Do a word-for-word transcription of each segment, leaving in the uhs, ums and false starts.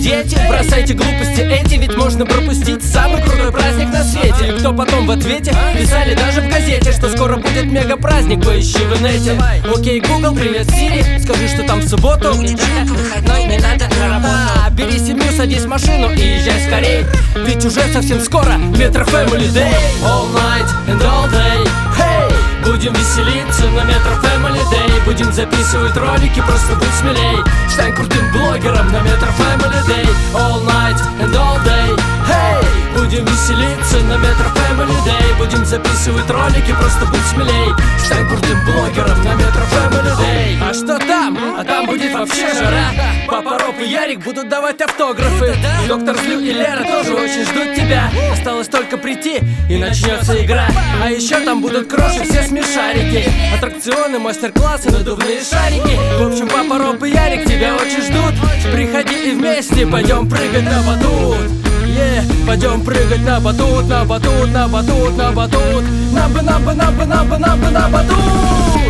дети, бросайте глупости эти, ведь можно пропустить самый крутой праздник на свете. И кто потом в ответе писали даже в газете, что скоро будет мега праздник, поищи в инете. Окей, Google, привет, Siri, скажи, что там в субботу выходной, не надо на работу. Бери семью, садись в машину и езжай скорей, ведь уже совсем скоро Metro Family Day. All night and all day, hey! Будем веселиться на Metro Family Day. Будем записывать ролики, просто будь смелей. Стань крутым блогером на Metro Family Day. All night and all day, hey! Будем веселиться на Metro Family Day. Будем записывать ролики, просто будь смелей. Стань крутым блогером на Metro Family Day. А что там? А там будет вообще жара. Папа Роб и Ярик будут давать автографы. Доктор Злю и Лера тоже очень ждут тебя. Осталось только прийти и начнется игра. А еще там будут кроши, все смешарики, аттракционы, мастер-классы, надувные шарики. В общем, Папа Роб и Ярик тебя очень ждут. Приходи и вместе пойдем прыгать на батут. Yeah, пойдем прыгать на батут, на батут, на батут, на батут. На бы, на бы, на бы, на бы, на бы, на батут.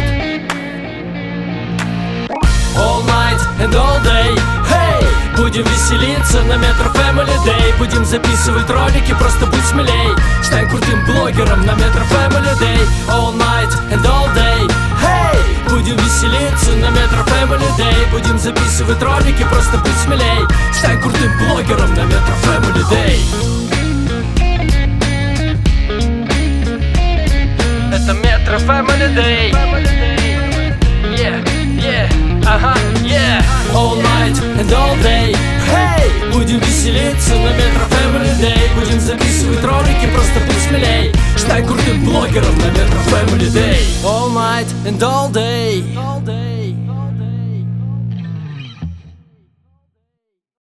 All night and all day, hey! Будем веселиться на Metro Family Day. Будем записывать ролики, просто будь смелей. Стань крутым блогером на Metro Family Day. All night and all day, hey! Будем веселиться на Metro Family Day. Будем записывать ролики, просто будь смелей. Стань крутым блогером на Metro Family Day. Это Metro Family Day. Yeah, yeah. Ага, yeah. All night and all day, hey! Будем веселиться на Metro Family Day. Будем записывать ролики, просто будь смелей. Стань крутым блогером на Metro Family Day. All night and all day, all day.